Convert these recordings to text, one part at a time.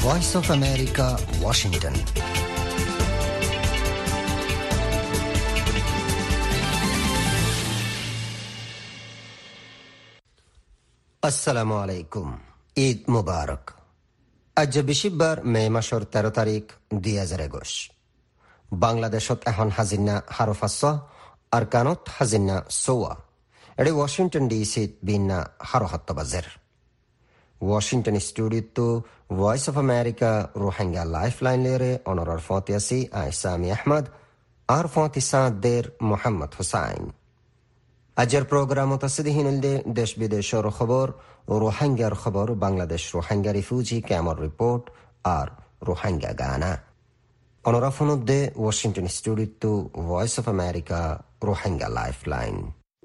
Voice of America, Washington. আসসালামু আলাইকুম। ঈদ মুবারক। আজ বৃহস্পতিবার মে মাসের 13 তারিখ 2021। বাংলাদেশত এখন হাজিনা হারফাস আর কানত হাজিনা সোয়া। এটি ওয়াশিংটন ডিসিত বিনা হারহাত্ত বাজের। ওয়াশিংটন স্টুডিওতো voice of America Rohingya life line লেরে অনরার ফতিয়াসি আইসামি আহমদ আর ফতিসাদের মোহাম্মদ হুসাইন। আজের প্রোগ্রামত আছে হিনলদে দেশ বিদেশের খবর, রোহিঙ্গার খবর, বাংলাদেশ রোহিঙ্গা রিফিউজি ক্যাম্পের রিপোর্ট আর রোহিঙ্গা গানা। অনরা ফোনদে ওয়াশিংটন স্টুডিওতো voice of America Rohingya life line.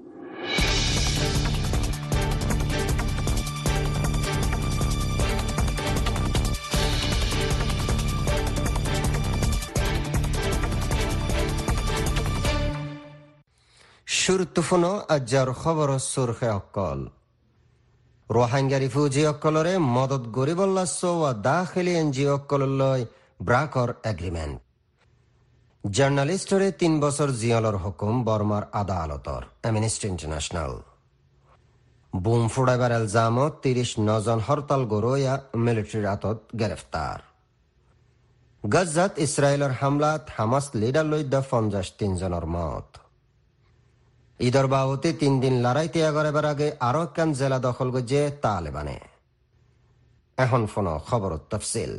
শুরুতুফুনো আজ্জার খবর সুরখে অকল। রোহিঙ্গা রিফিউজি অকলরে মদত গরিবল্লাস ও দাখিলি এনজিও অকললৈ ব্রাকর এগ্রিমেন্ট। জার্নালিস্টরে 3 বছর জিয়লর হুকুম বর্মার আদালতর। Amnesty International. বুম ফুড়াইবার এলজামত 39 জন হরতাল গরোয়া মিলিটারির আতত গ্রেফতার। গাজাত ইসরায়েলের হামলাত হামাস লিডার লইদা 53 জনের মত। ঈদর বাবতে 3 দিন লড়াই ত্যাগ করার আগে আরো একখান জেলা দখল করছে তালেবানে। এখন ফোন খবর তফসিল।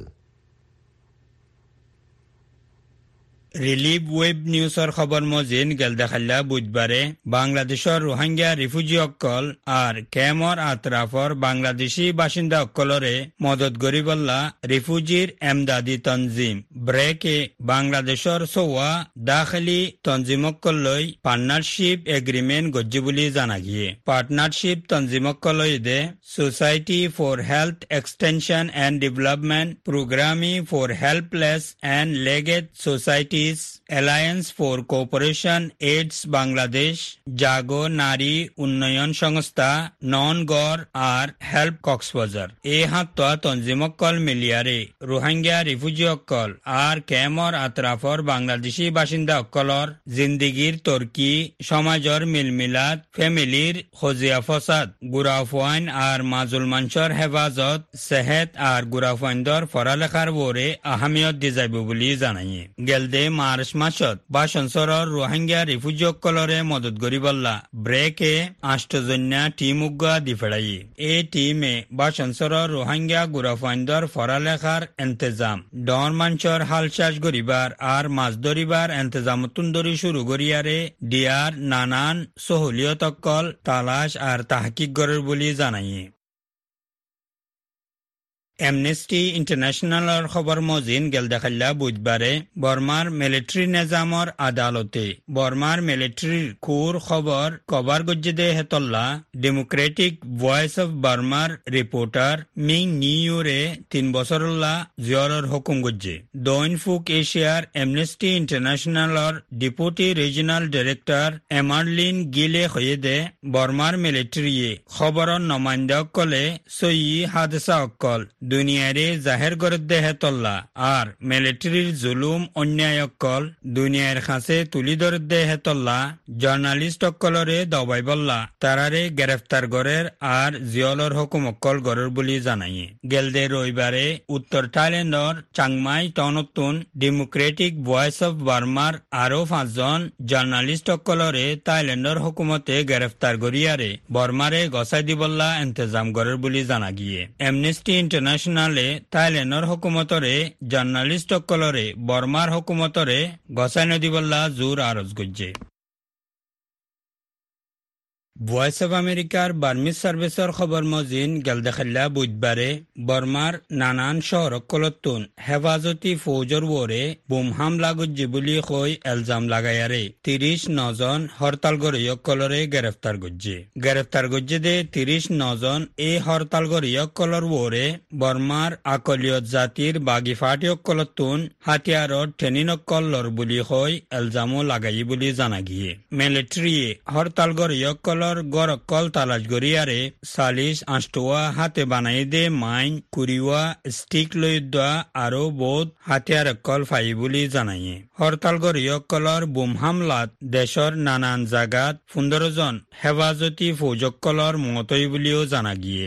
রিলিফ ওয়েব নিউজৰ খবৰ মজিন গেল দেখাল্লা বুধবাৰে বাংলাদেশৰ ৰোহিংগা রিফিউজি অকল আর কেমৰ আতরাফৰ বাংলাদেশী বাসিন্দা অকলরে মদত গরিবল্লা রিফিউজির এমদাদি তনজিম ব্রেকে বাংলাদেশৰ সোয়া দাখিলি তনজিমকলৈ পার্টনারশিপ এগ্রিমেন্ট গজ্জি বুলি জানা গিয়ে। পার্টনারশিপ তনজিমকলৈ the society for health extension and development, প্রোগ্রামি for helpless and lagged society, alliance for cooperation AIDS Bangladesh, Jago Nari Unnayan সংস্থা, নন গড় আর হেল্প কক্সবাজার এই হাত্তা তঞ্জিমকল মিলিয়ারে রোহিঙ্গা রিফিউজি অকল আর কেমর আতরাফর বাংলাদেশী বাসিন্দা অকলর জিন্দিগির তর্কি সমাজর মিলমিলাত, ফ্যামিলির খজিয়া ফসাদ, গুরাফওয়াইন আর মাজুল মানসর হেফাজত, সেহেত আর গুরাফওয়াইন্দর পড়ালেখার ওরে আহমিয়ত দি যাইব বলি জানাইয়ে। গেলদে মার্চ মাসত 52 রোহিঙ্গা রিফিউজি অকলরে মদত গরিবল্লা ব্রেকে 8 জন্যা টিম উগ্গা দি ফেড়াই। এই টিমে 52 রোহিঙ্গা গুরাফাইন্দর পড়ালেখার এন্তেজাম, ডর মাঞ্চর হালচাষ গরিবার আর মাছ ধরিবার এন্তেজামতুন ধরি শুরু গরিয়ারে ডিয়ার নানান সহলিয়ত অকল তালাশ আর তাহকিক গরের বলি জানাইয়ে। অ্যামনেস্টি ইন্টারন্যাশনালের খবর মজিন গেল দেখাল্লা বুধবারে বর্মার মিলিটারি নিজামর আদালতে বর্মার মিলিটারির কুর খবর কভার গজ্জে হেতল্লা ডেমোক্রেটিক ভয়েস অফ বার্মার রিপোর্টার মিং নিউরে 3 বছরল্লা জিয়রর হুকুম গজ্জে। দৈন ফুক এশিয়ার অ্যামনেস্টি ইন্টারন্যাশনালের ডেপুটি রিজিনাল ডিরেক্টর এমারলিন গিলে হয়ে দে বর্মার মিলিটারিয়ে খবরর নমাইন্দা অকলে সই হাদসা অকল দুনিয়ারে জাহের গরদ্দে হেতল্লা আর মিলিটারির জুলুম অন্যায় অকল দুনিয়ার কাছে তুলি ধরদ্দে হেতল্লা জার্নালিস্ট অকলরে দবাই বল্লা তারারে গ্রেফতার গরের আর জিয়লর হুকুম অকল গরের বলি জানাইয়ে। গেলদে রবিবারে উত্তর থাইল্যান্ডর চাংমাই টাউনতুন ডেমোক্রেটিক ভয়েস অফ বার্মার আরো 5 জন জার্নালিস্ট অকলরে থাইল্যান্ডর হুকুমতে গ্রেফতার গরিয়ারে বর্মারে গসাই দিবল্লা ইন্তজাম গরের বলি জানা গিয়ে। অ্যামনেস্টি ইন্টারন্যাশনালে থাইল্যান্ডর হুকুমতরে জার্নালিস্ট অকলরে বর্মার হুকুমতরে গসাই নদিবল্লা জোর আরজ গজ্জে। ভয়েস অফ আমেরিকার বার্মিজ সার্ভিসের খবর মজিন গেল দেখাল্লা বুধবারে বর্মার নানান শহর কলতুন হেফাজতি ফৌজর ওরে বোম হামলা গজ্জে বলি কই এলজাম লাগাইয়ারে 39 জন হরতাল গরিয়ক কলরে গ্রেফতার গজ্জে দে 39 জন এই হরতাল গরিয়ক কলর ওরে বর্মার আকলিয়ত জাতির বাগি ফাটিয়ক কলতুন হাতিয়ারত টেনিনক কলর বলি কই এলজামও লাগাই বলি জানা গিয়ে। মিলিটারিয়ে হরতাল গরিয়ক কলর অকলর গড় অকল তালাশ গরিয়ারে 40 হাতে বানাই দে মাইন কুরিওয়া স্টিক লইদা আরো বহুত হাতিয়ার অকল ফাই বুলি জানাইয়ে হরতাল গরি অকলর বুম হামলাত দেশর নানান জাগাত 15 জন হেফাজতি ফৌজকলর মতই বুলিও জানা গিয়ে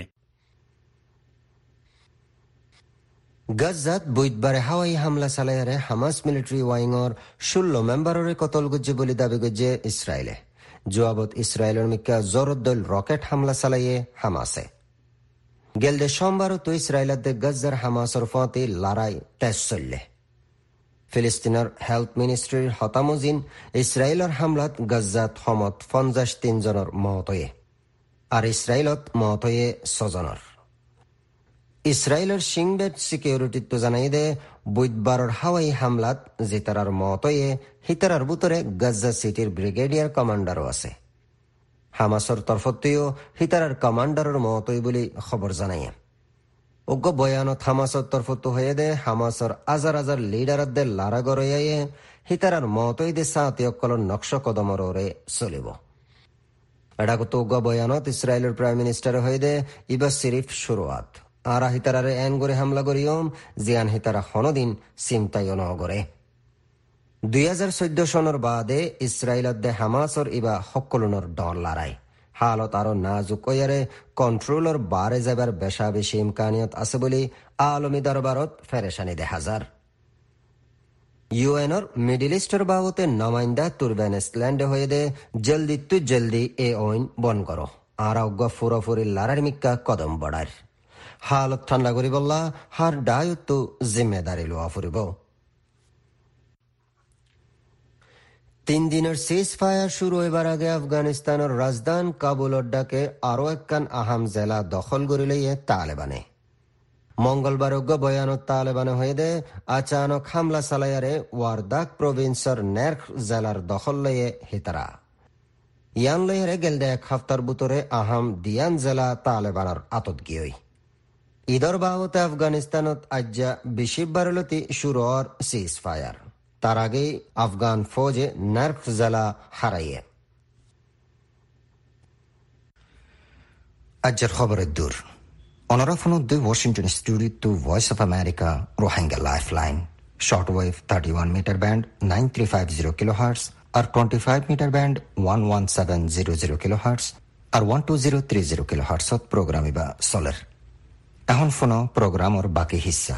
গাজাত বুধবারে হাওয়াই হামলা চালায়ারে হামাস মিলিটারি ওয়াইংর 16 মেম্বাররে কতল গজ্জে বলে দাবি গজ্জে ইসরায়েলে জবাবত ইসরায়েলের মিক্কা জরদ্দল রকেট হামলা চালাইয়ে হামাসে গেলদে সোমবারও তো ইসরায়েলের গাজার হামাসর ফতে লড়াই তেজ চললে ফিলিস্তিনের হেলথ মিনিস্ট্রির হতামুজিন ইসরায়েলের হামলাত গাজাত সমত 53 জনের মহতয়ে আর ইসরায়েলত মহতয়ে 6 জনের ইসরায়েলের সিংবেট সিকিউরিটি তো জানাই দে বুধবারের হাওয়াই হামলাত জিতারার মতয়ে হিতারার বুতরে গাজা সিটির ব্রিগেডিয়ার কমান্ডারও আছে হামাসর তরফতেও হিতারার কমান্ডারের মতই বলে খবর জানাই অজ্ঞ বয়ানত হামাসর তরফত হয়ে দে হামাসর হাজার হাজার লিডারদের লারা গড়াইয়ে হিতারার মতই দে সাঁতি অকলর নকশ কদমরে চলিব এডাকত অজ্ঞ বয়ানত ইসরায়েলের প্রাইম মিনিস্টার হয়ে দে ইবা সিরিফ শুরুয়াত আর হিতারারে এন গড়ে হামলা করিয়ম জিয়ান হিতারা হনদিন চিন্তাইও নগরে 2014 সনের বাদে ইসরায়েলত হামাসর ইবা সকলনের ডর লড়াই হালত আরো নাজুক ইয়ারে কন্ট্রোলর বারে যাবার বেশা বেশি ইমকানিয়ত আছে বলে আলমী দরবারত ফেরেশানি দেখা যার ইউএনর মিডল ইস্টের বাবতে নমাইন্দা তুর্বেনেসল্যান্ডে হয়ে দে জলদি এ ওইন বন করো আর অজ্ঞ ফুরফুরি লড়ার মিক্কা কদম বড়ার হালত ঠান্ডা করি বললা হার দায়িত্ব জিম্মেদারি লোয়া ফুরিব 3 দিনের সিজ ফায়ার শুরু হইবার আগে আফগানিস্তানের রাজধান কাবুল ডাকে আরো একখান আহাম জেলা দখল করে লইয়ে তালেবানে মঙ্গলবার অজ্ঞ বয়ানত তালেবানে হয়ে দে আচানক হামলা চালাইয়ারে ওয়ারদাক প্রভিন্সর নের্খ জেলার দখল লইয়ে হিতারা ইয়ান লইয়ারে গেলদে 1 হপ্তার বুতরে আহাম দিয়ান জেলা তালেবানের আতত গিয়ই ঈদর বাবতে আফগানিস্তানত আজ্জা 20 বারলতি শুরু হওয়ার সিজ ফায়ার তার আগেই আফগান ফৌজে নার্ক জেলা হারাইয়ে আজ্জার খবরের দূর অনরাফন Washington studio to voice of America Rohingya lifeline shortwave 31 metre band 9350 kilohertz আর 25 মিটার ব্যান্ড 11700 কিলোহার্টজ আর 12030 কিলোহার্টজত প্রোগ্রাম ইবা চলের এখন ফোন প্রোগ্রামর বাকি হিস্সা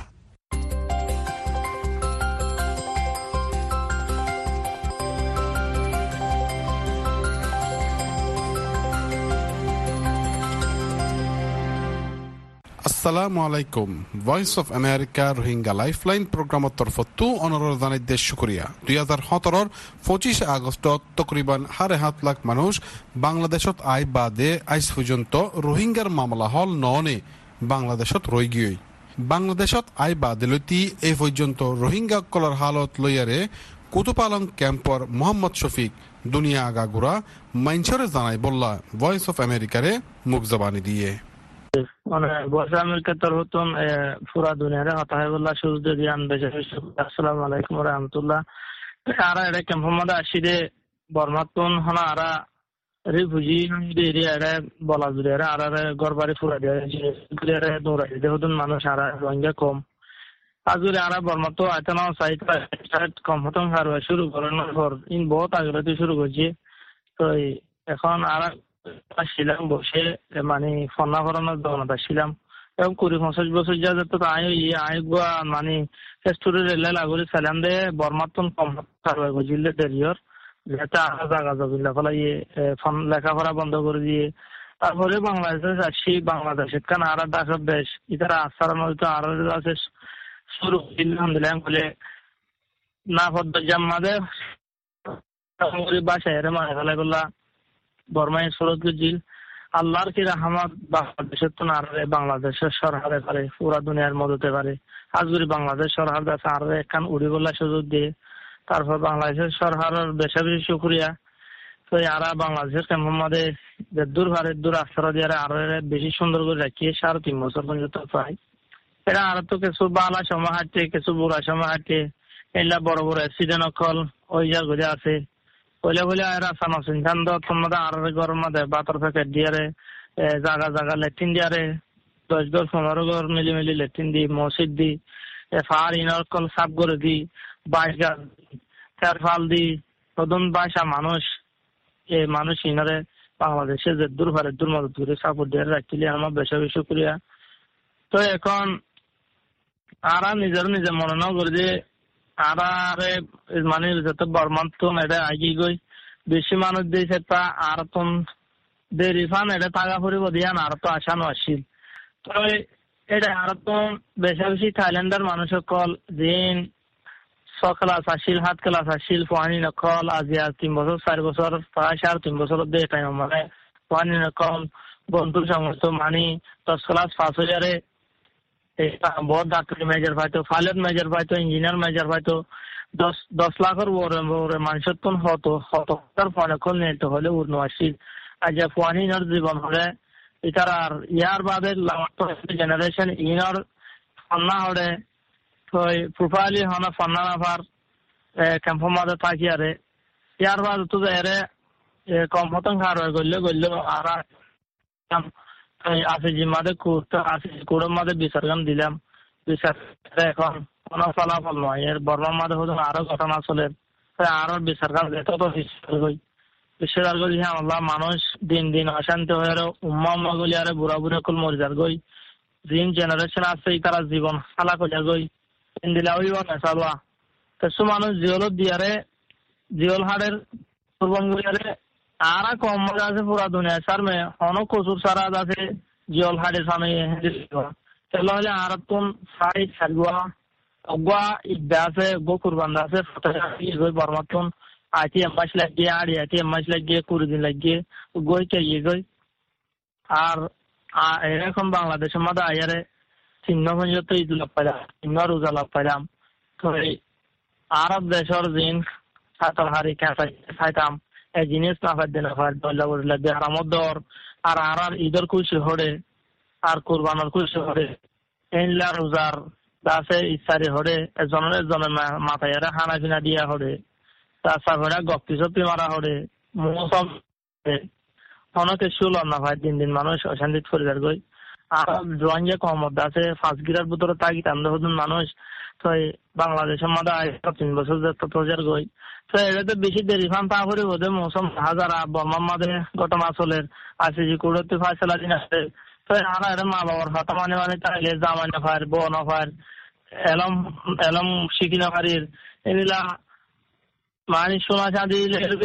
আসসালামু আলাইকুম voice of America Rohingya lifeline প্রোগ্রামত তরফতো অনুরোধ জানাই দেশ শুক্রিয়া 2017 25 আগস্টত তকরিবান 7.5 লাখ মানুষ বাংলাদেশত আই বাদে আইজ পর্যন্ত রোহিঙ্গার মামলা হল ননে বাংলাদেশত রই গিয়ে বাংলাদেশত আই বাদিলতি এই পর্যন্ত রোহিঙ্গা কলার হালত লইয়ারে কুতুপালং ক্যাম্পর মোহাম্মদ শফিক দুনিয়া আগাগুড়া মাইনসরে জানাই বললা ভয়েস অফ আমেরিকারে মুখ জবানি দিয়ে ভয়েস আমেরিকার তরফ পুরা দুনিয়ারে হতা হয় বললা সুযোগ দিয়ান বেশি আসসালামু আলাইকুম ওয়া রাহমাতুল্লাহ আরা এটা ক্যাম্প মধ্যে আসিদে বর্মাতুন হনা আরা রিফিউজি এরিয়া বলা জুড়ে আর গড়বাড়ি ফুরা দিয়ে দৌড়াই দেহদুন মানুষ আর রোহিঙ্গা কম আজুরে আর বর্মা তো আয়তনা সাইট কম হতম হার শুরু করানোর পর ইন বহুত আগে শুরু করছি তো এখন আর ছিলাম বসে মানে ফন্না করানোর দোকানটা ছিলাম এবং 20-25 বছর যা যেত আই মানে ফেস্টুরের রেলে লাগরি সালাম দে বর্মাতন কম হার জিল্লে দেরিয়র যেটা জায়গা জমিলা ফলাই লেখাপড়া বন্ধ করে দিয়ে তারপরে বাংলাদেশে যাচ্ছি বাংলাদেশ কান আর ডাকর দেশ ইতারা আসার মতো আর আছে শুরু আলহামদুলিল্লাহ বলে না পদ্ম জাম্মাদের বাসায় মানে ফেলাই বললা বর্মায় সুরত জিল আল্লাহর কি রহমত বাংলাদেশের তো না বাংলাদেশের সরকারে পারে পুরা দুনিয়ার মদতে পারে আজগুরি বাংলাদেশ সরকার আছে আর একখান উড়ি বললা সুযোগ দিয়ে তারপর বাংলাদেশের সরকারের বেশি বেশি শুক্রিয়া তো আরা বাংলাদেশের মোহাম্মদে দূর ভারের দূর আশ্রয় দিয়ে আরো বেশি সুন্দর করে রাখিয়ে 3.5 বছর পর্যন্ত পাই এরা আর তো কিছু বালা সময় হাঁটে কিছু বুড়া সময় হাঁটে এগুলা বড় বড় অ্যাক্সিডেন্ট অকল ওই জায়গায় আছে হইলে এরা সানো সিনখান দ তোমাদের আর গরম মধ্যে বাতর প্যাকেট দিয়ারে জায়গা জায়গা লেট্রিন দিয়ারে 10 ঘর 15 ঘর মিলি লেট্রিন দি মসজিদ দি ফার ইনার কল সাফ করে দি বাইগা ফাল দি প্রদন ভাষা মানুষ ইনারে বাংলাদেশে যে দূর মদত করে সাপোর্ট দিয়ে রাখলে আমার বেশি বেশি শুক্রিয়া। তো এখন আরা নিজে মনে না করে যে আরে মানে যত বর্মান তুন এটা আগে গই বেশি মানুষ দিয়েছে তা আর তুন দেরি ফান এটা টাকা পরিব দিয়ান আর তো আসানো আসিল। তো এটা আর তো বেশি থাইল্যান্ডের মানুষ সকল দিন 6 ক্লাস আসিল 7 ক্লাস আসিল পানি নকল আজি 3 বছর 4 বছর 3.5 বছর দিয়ে টাইম মানে পানি নকল বন্ধুর সমস্ত মানি 10 ক্লাস পাস হয়ে যারে বহুত ডাক্তারি মেজর পাইতো পাইলট মেজর পাইতো ইঞ্জিনিয়ার মেজর পাইতো 10 লাখের ওরে মানুষের তো হতার ফোনে কল নিতে হলে উড়নো আসিল। আজ পানির জীবন হলে এটার আর ইয়ার বাদে জেনারেশন ইনার ফন্না হলে প্রোফাইলি হনা ফন্না নাফার ক্যাম্পের মাঝে থাকি আরে ইয়ার বাদে তো এরে কম হতন খার হয়ে গল্লে আর আসিজি মাঝে কুড়ের মাঝে বিচারগান দিলাম বিচার এখন কোনো ফলাফল নয় এর বর্মার মাঝে হতো আরো ঘটনা চলে আরো বিচারগান যেত তো বিশ্বাস করি হ্যাঁ আল্লাহ মানুষ দিন অশান্তি হয়ে উম্মা গুলি আরে বুড়া কল মরে যার গই দিন জেনারেশন আছে তারা জীবন খালা করে গই দিলা হইব না চালুয়া কিছু মানুষ জিওল দিয়ারে জিওল হাড়ের পূর্বম গুলিয়ারে আর কম মজা আছে পুরা দুনিয়া সার মে অনেক কচুর সারা আছে জিওল হাড়ে সামনে চলো হলে আর তুন সাই সারগুয়া অগুয়া ইদ্যা আছে গো কুরবান আছে বর্মাতুন আইটি এম্বাস লাগিয়ে আড়ি আইটি এম্বাস লাগিয়ে 20 দিন লাগিয়ে গই কে গই আর এরকম বাংলাদেশের মধ্যে আয়ারে চিহ্ন পর্যন্ত ঈদ লাভ পাইলাম চিহ্ন রোজা লাভ পাইলাম তো আরব দেশের দিন সাতর হারি খাইতাম এই জিনিস না ফাইতে না ফাইট দল্লা করে লাগবে আরামত দর আর ঈদের খুশি হরে আর কুরবানোর খুশি হরে এনলা রোজার দাসে ইচ্ছারে হরে একজনের মাথায় খানা পিনা দিয়া হরে তাছাড়া গপ্পি সপ্পি মারা হরে মৌসম অনেকে শুনলাম না ভাই দিন মানুষ অশান্তিত পরিবার গই আর ড্রয়িং এ কমত আছে 5 গিরার ভিতরে তাগিতাম দেখুন মানুষ তো বাংলাদেশের মধ্যে 3 বছর যে গই তো এটা বেশি দেরি ফান তা করে বোধ মৌসুম হাজারা বর্মার মাঝে ঘটনা চলে আছে যে কুড়তে ফাইসলা দিন আছে তো আর মা বাবার কথা মানে তাইলে জামাই না ফার বউ না ফার এলম শিখি না ফারির এগুলা মানে সোনা চাঁদি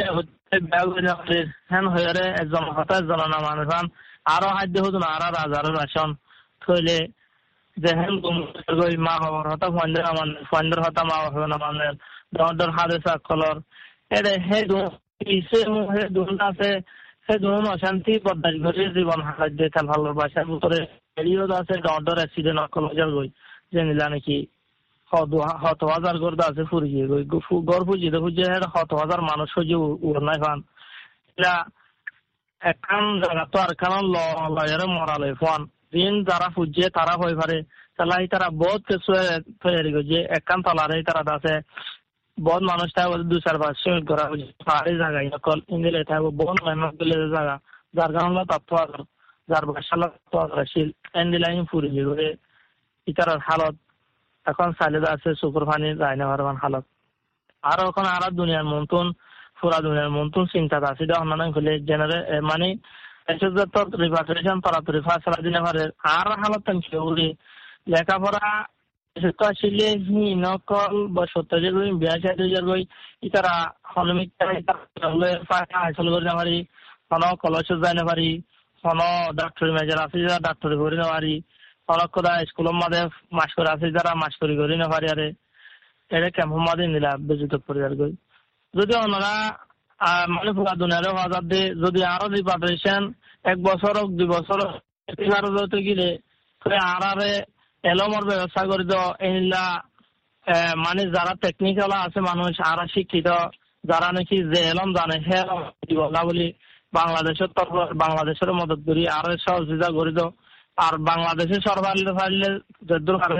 হ্যান হয়ে একজন হতা একজন না মানুষ আরো হাত দিয়ে হতো না আর হাজারো রাশন থইলে যে হেন মা বাবার হতা ফন্ডের হতা মা বাবা না মানে দর হাতে চাকলর এটা হে দুন আছে সে দুন অশান্তি পদ্মারি ঘরে জীবন হাত দিয়ে খেল ভালো বাসার ভিতরে এড়িও আছে দর অ্যাক্সিডেন্ট অকল হাজার গই জেনিলা নাকি 100,000 গর্দা আছে ফুরিয়ে গই গড় ফুজিয়ে ফুজিয়ে 100,000 মানুষ হয়ে উড়নাই ফান এটা একখান জায়গা তো আর খান লয়ের মরালে ফান দিন যারা ফুজিয়ে তারা হয়ে পারে তাহলে তারা বহুত কিছু তৈরি করছে একখান তলারে তারা আছে বহুত মানুষ থাকবে 2-4-5 মিনিট করা পাহাড়ি জায়গায় নকল ইন্দিলে থাকবে বহুত মেহনত দিলে জায়গা যার কারণে তত্ত্ব যার বাসালা তত্ত্বশীল এন্দিলাইন ফুরিয়ে গড়ে ইতার হালত এখন সাইলেদা আছে সুপার ফানি রায়না ভারমান হালত আর এখন আর দুনিয়ার মন্তন পুরা দুনিয়ার মন্তন চিন্তা আছে অন্যান্য খুলে জেনারে মানে রিপাট্রিয়েশন তরাতরি ফাঁসলা দিনে পারে আর হালত কেউরি লেখাপড়া আসলে নকল বা 70 গই 82 গই ইতারা হলমিক হাসল করে না পারি কোন কলেজ যাই না পারি কোন ডাক্তারি মেজর আছে যারা ডাক্তারি করে না পারি অনেক কথা স্কুলের মাঝে মাস্টার আছে যারা মাস্টারি করে না পারি আরে এটা ক্যাম্পের মাঝে নিলা বেজিত পরিবার গই যদি ওনারা মানে পুরা দুনিয়ারে হাজার দিয়ে যদি আরো রিপাট্রিয়েশন 1 বছর হোক 2 বছর হোক গেলে আর এলমর ব্যবস্থা করে তো এইলা মানে যারা টেকনিক্যাল আছে মানুষ আর শিক্ষিত যারা নাকি যে এলম জানে হে বলা বলি বাংলাদেশের মদত করি আর সহযোগিতা করি তো আর বাংলাদেশের সরকার ফাইলে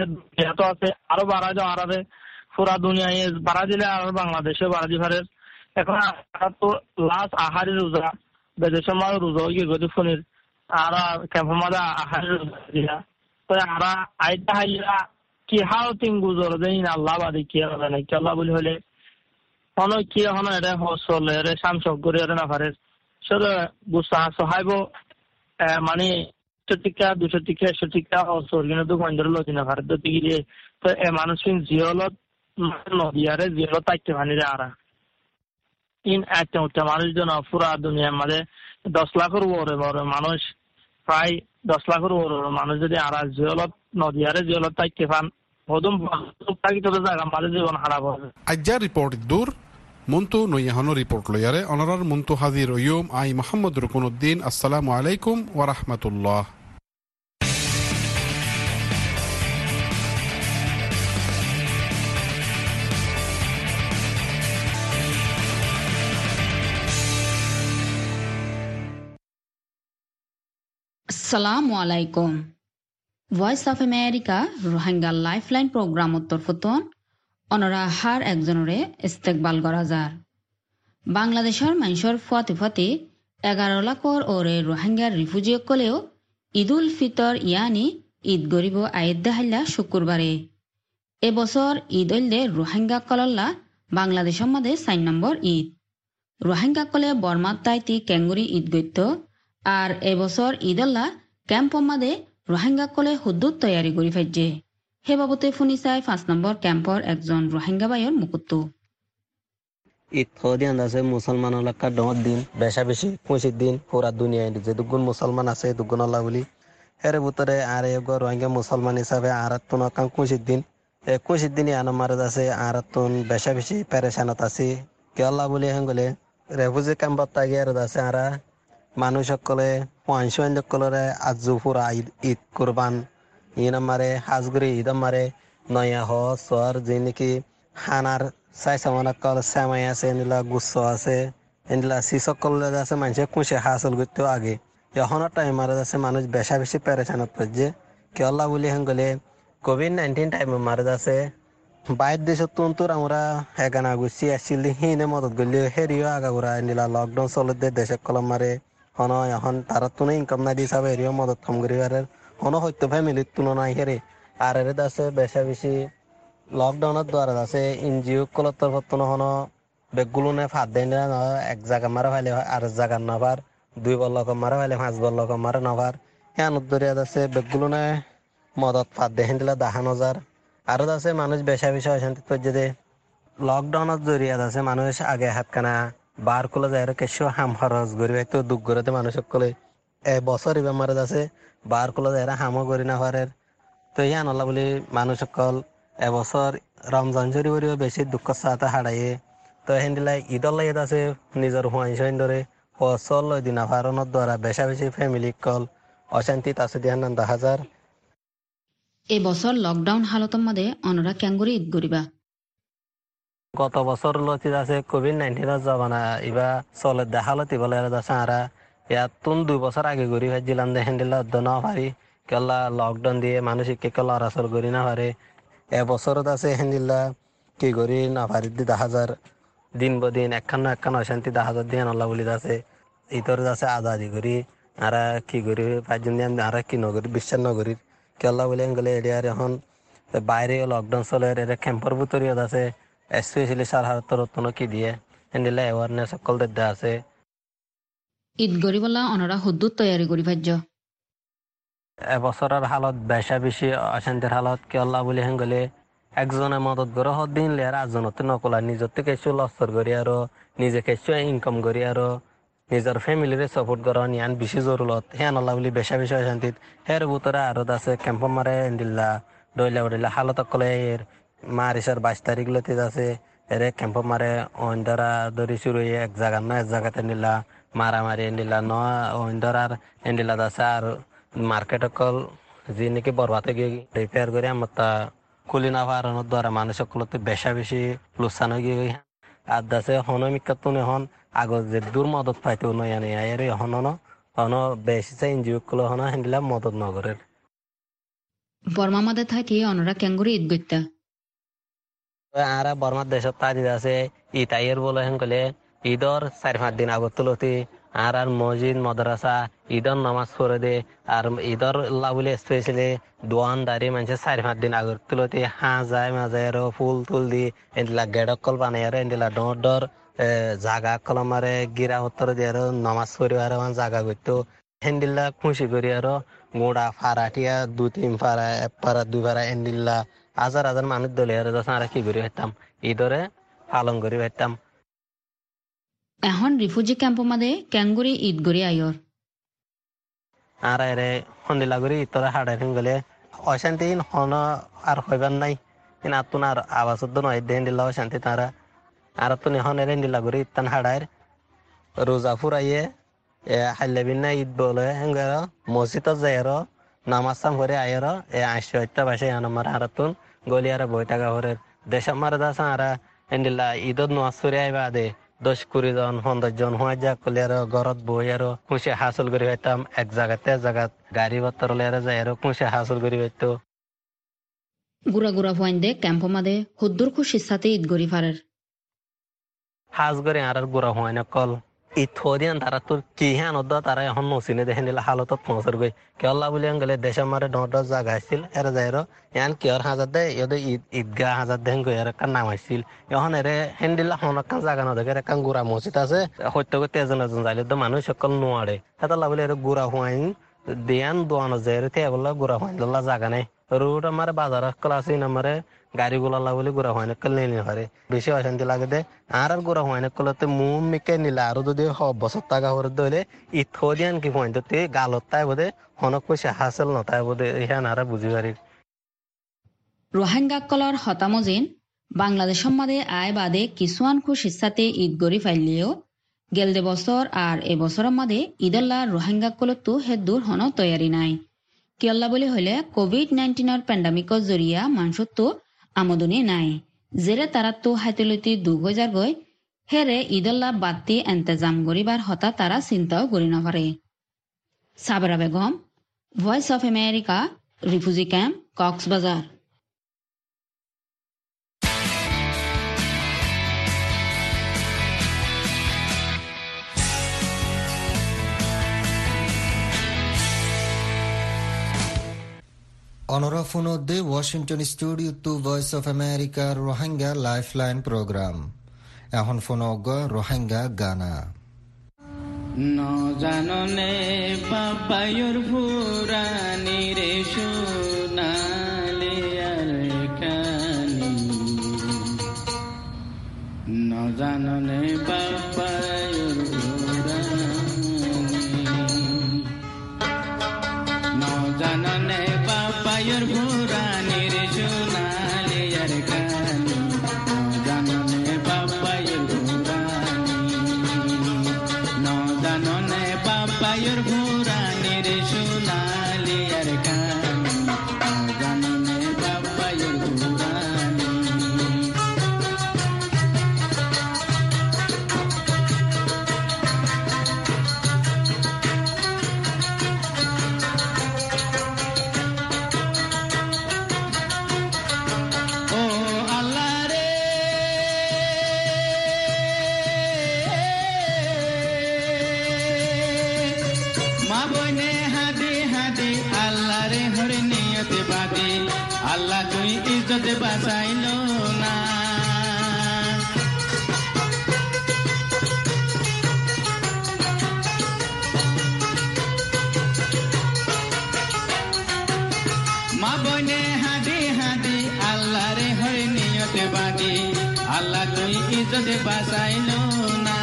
আছে আরো বাড়া যাও আর পুরা দুনিয়ায় বাড়া দিলে আর বাংলাদেশে বাড়া দিবারের এখন তো লাস্ট আহারি রোজা বেদেশের মাঝে রোজা হয়ে গেছে ফোনের আর ক্যাম্পের মাঝে আহারি রোজা দিয়া তো আরা আইটা হাইয়া কি হাও তিন গুজর দেন আল্লাহ বাদে কি হবে না কি আল্লাহ বলি হলে হন কি হন এটা হসলে রে শামসক করে না পারে শুধু গুসা সহাইব মানে 100 টিকা 200 টিকা 100 টিকা হসল কিন্তু দোকান ধরে লতি না পারে তো দিকে তো মানুষিন জিওলত নদিয়ারে জিওলত তাইতে পানিরে আরা ইন একটা মানুষ জন পুরা দুনিয়ার মাঝে 10 লাখের উপরে বড় মানুষ প্রায় 10 লাখের উপরে মানুষ যদি আরা জিওলত নদিয়ারে জিওলত তাইতে পান হদম তাকি তো জায়গা মাঝে জীবন হারাব হবে আজ্জা রিপোর্ট দূর মুন্তু নইয়াহনো রিপোর্ট লইয়ারে অনারার মুন্তু হাজির ইয়ুম আই মোহাম্মদ রুকনুদ্দিন আসসালামু আলাইকুম ওয়া রাহমাতুল্লাহ। আসসালামু আলাইকুম। Voice of America Rohingya lifeline programme তরফতন অনরা হার একজনরে ইস্তেকবাল করা যার বাংলাদেশের মানুষের ফতে ফতে 11 লাখর ওরে রোহিঙ্গার রিফিউজি কলেও ঈদুল ফিতর ইয়ানি ঈদ গরিব আয়েদ দেহাল্লা শুক্রবারে এবছর ঈদ হইলে রোহিঙ্গা কলল্লা বাংলাদেশের মধ্যে 4 নম্বর ঈদ রোহিঙ্গা কলে বর্মাত তাইতি কেঙ্গুরি ঈদ গইত আর এবছর ঈদল্লা ক্যাম্পর মাদে রোহিঙ্গা কলে হুদ্দুত তৈয়ারি করি ফাইজে হে বাবতে শুনি চাই 5 নম্বর ক্যাম্পর একজন রোহিঙ্গা বাইর মুকুত্তু ঈদ খদিয়ান আছে মুসলমান এলাকার 10 দিন বেশা বেশি 25 দিন পুরা দুনিয়ায় যে দুগুণ মুসলমান আছে দুগুণ আল্লাহ বলি এর ভিতরে আর এগো রোহিঙ্গা মুসলমান হিসাবে আর তুন কাং 25 দিন 25 দিনই আনামারদ আছে আর তুন বেশা বেশি পেরেশানত আছে কে আল্লাহ বলি হেঙ্গলে রেফুজি ক্যাম্পত তাগিয়ার আছে আর মানুষ সকলে 500 সকলরে আজু পুরা ঈদ কুরবান ইনামারে হাজগুরি ঈদ মারে নয়া হ সর যে নাকি হানার চাই সামানা কল সামাই আছে নিলা গুচ্ছ আছে এনিলা সিসকল আছে মানুষে কুশে হাসল করতে আগে এখন টাইম মারা যাচ্ছে মানুষ বেশা বেশি পেরেশানত পড়ছে কে আল্লাহ বলি হেঙ্গলে COVID-19 টাইমে মারা যাচ্ছে বাইরের দেশত তুনতুর আমরা এগানা গুছি আসছিল হিনে মদত গলি হেরিও আগাগুড়া নিলা লকডাউন চলতে দেশে কলম মারে হন এখন তারা তুনে ইনকাম না দিয়ে সাবে হেরিও মদত কম করি আর হন হয়তো ফ্যামিলির তুলনায় হেরে আর এর আছে বেশা বেশি লকডাউনের দ্বারা আছে এনজিও কলর তরফ হন বেগগুলো নে ফাঁদ দেয় না এক জায়গা মারা ফেলে আর জায়গার নাবার 2 বল লকম মারা ফেলে 5 বল লকম মারা নাবার হ্যাঁ নদরিয়া আছে বেগগুলো নে মদত ফাঁদ দেয় হেন্দিলা 10,000 আরো আছে মানুষ বেশা বেশি অশান্তি পর্যায়ে লকডাউনের জরিয়াত আছে মানুষ আগে হাতখানা বার কুলে যায় কেশো হাম খরচ গরি তো দুঃখ গড়াতে মানুষ সকলে বছর ইবা মারা আছে বার কুলে যায় হামও গড়ি না পারে তো ইয়ান আল্লাহ বলি মানুষ সকল এবছর রমজান জরি বরিও বেশি দুঃখ সাথে হারাইয়ে তো হেন্দিলাই ঈদল ঈদ আছে নিজের হুয়াইন ধরে ফসল দিনা ফারণের দ্বারা বেশা বেশি ফ্যামিলি কল অশান্তি আছে দিহান 10,000 এই বছর লকডাউন হালতর মধ্যে অনরা ক্যাঙ্গুরি ঈদ গরিবা গত বছর লতি আছে COVID-19 জমানা ইবা চলে দেখালতি বলে আছে আরা ইয়াত তুন 2 বছর আগে গড়ি ভাজিলাম দে হেন্দিলা দনা পারি কেলা লকডাউন দিয়ে মানুষ কে কেলা রাসর গড়ি না পারে এবছরত আছে হেন্দিলা কি গড়ি না পারি 10,000 দিন বদিন একখান অশান্তি 10,000 দিয়ে আল্লাহ বলি আছে ইতর আছে আজাদি গড়ি আরা কি গড়ি ভাজিন দিয়ে আরা কি নগরী বিশ্বাস নগরী কেলা বলে গেলে এরিয়ার এখন বাইরে লকডাউন চলে এর ক্যাম্পর ভিতরিয়ত আছে স্পেশালি সারহার কি দিয়ে হেন্দিলা অ্যাওয়ারনেস সকল দে আছে ঈদ গরিবলা অনরা হুদ্দুত তৈয়ারি করি ভাজ্য এবছরের হালত বেশা বেশি অশান্তির হালত কে আল্লাহ বলি হেঙ্গলে একজনে মদত করে দিন লে আর আজনতে নকলা নিজের থেকে কিছু লস্তর করি আরো নিজে কিছু ইনকাম করি আরো নিজের ফ্যামিলিরে সাপোর্ট করা নিয়ান বেশি জরুরত হ্যাঁ আল্লাহ বলি বেশা বেশি অশান্তিত হের ভিতরে আরো আছে ক্যাম্প মারে দিল্লা ডইলা উড়িলা হালত কলে এর মারিসের 22 তারিখ লতি আছে এরে ক্যাম্প মারে অন্ধরা দরি শুরু এক জায়গা না এক জায়গাতে নিলা মারামারি নিলা ন অন্ধরার এন্ডিলা আছে আর মার্কেট কল যে নাকি বরবাতে গিয়ে রিপেয়ার করে আমার তা খুলি না পারানোর দ্বারা মানুষ সকলতে বেশা বেশি লোকসান হয়ে গিয়ে আর দাসে হনমিকাত এখন আগত যে দূর মদত পাইতে নয়া নেই এর হন বেশি চাই এনজিও গুলো হন হেন্দিলা মদত নগরের বর্মা মাদে থাকি অনরা ক্যাঙ্গুরি ঈদ গইতা আর বর্মার দেশত তাজি আছে ইতাইয়ের বলে হেন কলে ঈদর 4-5 দিন আগত তুলতে আর মসজিদ মাদ্রাসা ঈদর নামাজ পড়ে দে আর ঈদর লাউলে স্পেশালি দোয়ানদারি মানুষ 4-5 দিন আগত তুলতে যায় মাঝে আরো ফুল তুল দি এন্ডিলা গেডকল বানাই আর এন্ডিলা ডর জাগা কলমারে গিরা উত্তর দিয়ে আরো নামাজ পড়ি আর জাগা করতো হেন্ডিল্লা খুশি করি আরো গোড়া ফারাটিয়া 2-3 ফারা 1 ফারা 2 ফারা হেন্ডিল্লা হাজার হাজার মানুষ দলে আর আর কি করি হইতাম ঈদরে পালন করি হইতাম। এখন রিফিউজি ক্যাম্প মাদে ক্যাঙ্গুরি ঈদ গড়ি আয়র আর এরে হন্দিলা করি ইতরে হাড়াই গেলে অশান্তি হন আর হইবার নাই আতুন আর আওয়াজ নয় হেন্ডিল্লা অশান্তি তারা আর তুমি হন হেন্ডিল্লা করি ইতান হাড়াই রোজা ফুরাইয়ে হাইলেবিন না ঈদ বলে হেঙ্গার মসজিদ যাইর নামাজ সাম করে আয়ের 80 বাসে আমার হারাতুন গলি আর বই টাকা ভরে দেশ আমার দাস আর এন্ডিলা ঈদত নামাজ পড়ে আইবা দে 10-20 জন 15 জন হয়ে যা করলে আর ঘরত বই আর খুশি হাসল করে হইতাম এক জায়গাতে জায়গাত গাড়ি পত্র লে আর যাই আর খুশি হাসল করে হইতো। গুড়া গুড়া ফুয়াইন্দে ক্যাম্প মাদে হুদ্দুর খুশির সাথে ঈদ গড়ি ফারের হাজ করে আর গুড়া হয় না কল ঈদ থদিয়ান তারা তোর কি হ্যাঁ নদ তারা এখন নচিনে দেখেন দিলে হালতত পৌঁছর গই কেলা বলি গেলে দেশ আমার ডর জায়গা আসছিল এরা যাই এন কিয়র হাজার দে ইয়ে ঈদগাহ হাজার দেন গই আর নাম আসছিল এখন এরে হেন্দিল্লা হনকান জায়গা না দেখে একান গুড়া মসজিদ আছে সত্য করতে এজন এজন যাইলে তো মানুষ সকল নোয়ারে হেতাল্লা বলে এর গুড়া হুয়াইন দিয়ান দোয়ানো যায় তে বললা গুড়া হুয়াইন জায়গা নেই রোড আমার বাজার ক্লাসে আমার গাড়িগুলা লাগলে গুড়া হয় না কলে নিয়ে হারে বেশি অশান্তি লাগে দে আর গুড়া হয় না কলতে মুম মিকে নিলে আর যদি বছর টাকা হরে দলে ইথদিয়ান কি পয়েন্ট তে গালত তাই বোধে হনক পয়সা হাসিল নতাই বোধে ইহান আর বুঝি পারি। রোহিঙ্গা কলর হতামজিন বাংলাদেশ মাদে আয় বাদে কিছুয়ান খুশির সাথে ঈদ গড়ি ফাইলেও গেলদে বছর আর এ বছরের মাদে ঈদল্লা রোহিঙ্গা কলতো হে দূর হন তৈয়ারি নাই কিয়ল্লা বলে হইলে কোভিড-19 প্যান্ডামিকর জরিয়া মানুষত তো আমদনি নাই জেরে তারা তো হাইতেলতি দুগজার গই হেরে ঈদল্লা বাতি এন্তেজাম গরিবার হতা তারা চিন্তাও করি নপারে। Sabera Begum, voice of America, refugee camp, Cox's Bazar. অনরা ফোনদে Washington studio to voice of America Rohingya lifeline programme এখন ফোন রোহিঙ্গা গানা ন জাননে বাবায়ুর ফুরানি রে সোনালে আর কানি ন জাননে বাবায়ুর জাননে বাবায়ুর ভুরানি রে সোনালি আর কানি জাননে বাবায়ুর ভুরানি জাননে বাবায়ুর ভুরানি রে সোনালি আর কানি জাননে বাবায়ুর ভুরানি আল্লাহ তুই ইজ্জতে বাঁচাইল না মা বনে হাদি হাদি আল্লাহ রে হরে নিয়তে বাদি আল্লাহ তুই ইজ্জতে বাঁচাইল না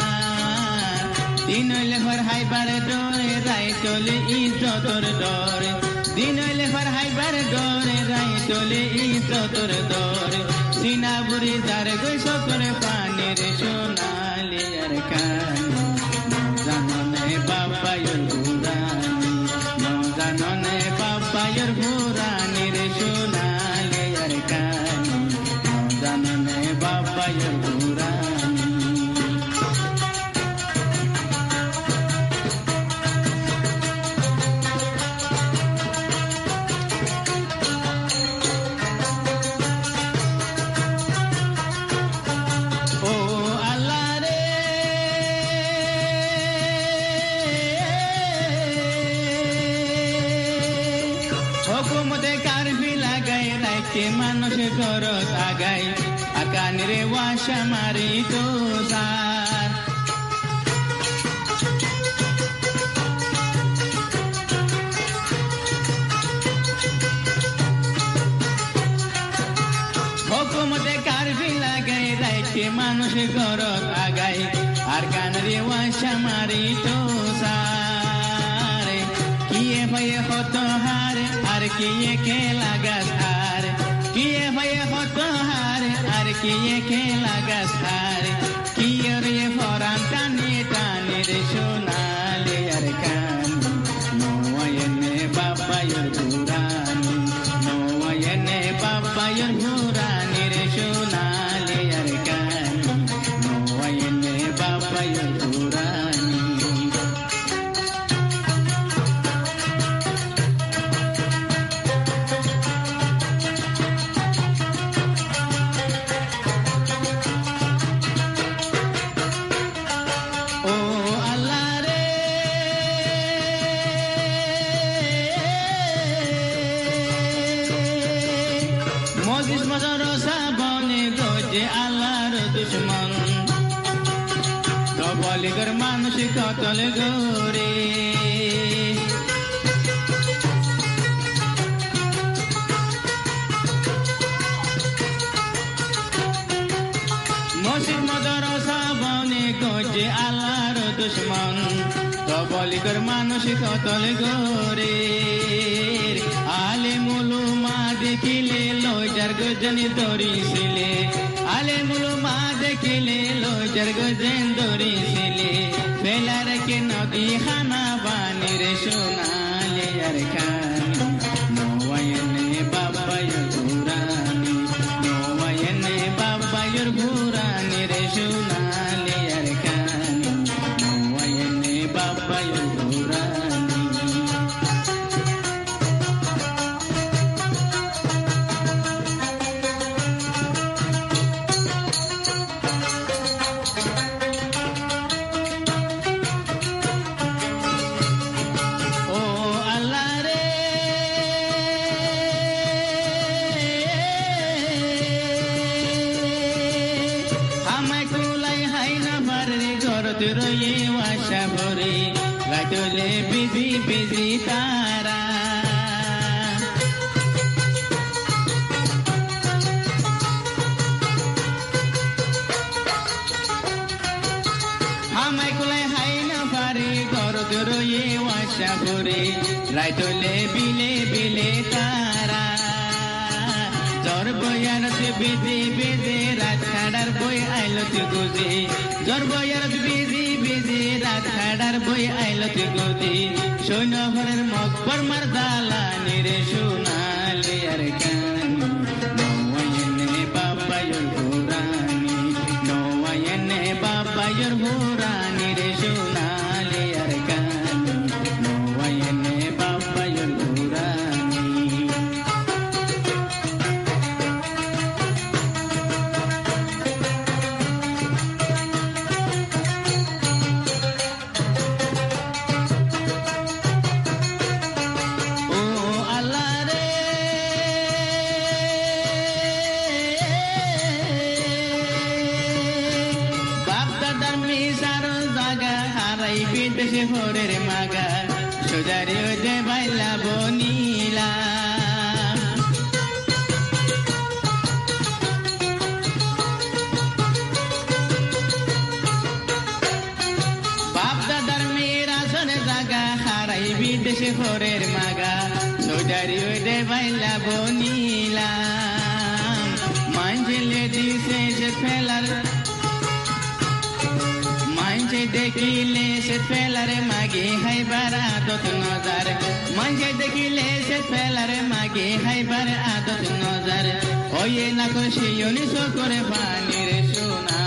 দিন হইলে ঘর হাইবারে ডরে রাই চলে ইজ্জতর ডরে দিন হইলে ঘর হাইবারে ডরে রাই চলে ইজ্জতর ডরে সিনা বুড়ি যার গই সকরে পানির সোনালি আর কানি জাননে বাবায়ুর ভুরানি জাননে বাবায়ুর ভুরানি রে সোনালি আর কানি জাননে বাবায়ুর ভুরানি ও আল্লাহ রে হুকুমতে কারফি লাগাই রাইতে মানুষ ঘরত আগাই আর কানরে ওয়াসা মারি তো সার হুকুমতে কারফি লাগাই রাইতে মানুষ ঘরত আগাই আর কানরে ওয়াসা মারি তো সার কিয়ে ভয়ে হত হার আর কিয়ে খেলা গাছ আর কিয়ে ভয়ে হত হার আর কিয়ে খেলা গাছ আর কিয়ে রে ফরান টানি টানি রে সোনালে আর কানি নোয়ায়নে বাবায়র বুরানি নোয়ায়নে বাবায়র বুরানি রে সোনালে আর কানি নোয়ায়নে বাবায়র বুরানি মানুষ কতল গোরে মসজিদ মাদ্রাসা বনে গজে আল্লাহর দুশমন তবলিগর মানুষ কতল গোরে আলেম উলামা দেখিলে লজার গজনি দরিছিলে আলেম উলামা দেখিলে লজার গজনি দরিছিলে বেলার কে নদী খানা বানি রে সোনালে আর খানি নোয়ায়নে বাবায়র বুরানি নোয়ায়নে বাবায়র বুরানি রে সোনালে আর খানি নোয়ায়নে বাবায়র বুরানি রয়ে ওয়াসা ভরে রাতলে বিজি বিজি তারা আমায় কুলাই হাই না পারে ঘরত রয়ে ওয়াসা ভরে রাতলে বিলে বিলে তারা জর বয়ারত বেদে বেদে রাত খাড়ার বই আইলত গুজে জর বয়ারত বেদে বেদে রাত খাড়ার বই আইলত গুজে সৈন্য ঘরের মকবর মারদালা নিরে সোনালে আর কানি নোয়ায়নে বাবায়র বুরানি নোয়ায়নে বাবায়র বুরানি রে সোনালে আর কানি নোয়ায়নে বাবায়র বুরানি বিদেশে ভোরের মাগা সোজারে দে বাইলা বনিলা বাপ দাদার মেয়েরা শোনে জাগা হারাই বিদেশে ভোরের মাগা সোজারে দে বাইলা বনিলা মাঞ্জলে দিছে সে ফেলার দেখিলে সে ফেলারে মাগে হাইবার আদত নজর মাঝে দেখিলে সে ফেলারে মাগে হাইবার আদত নজর ওয়ে না করে শিওনি সো করে পানি রে সোনা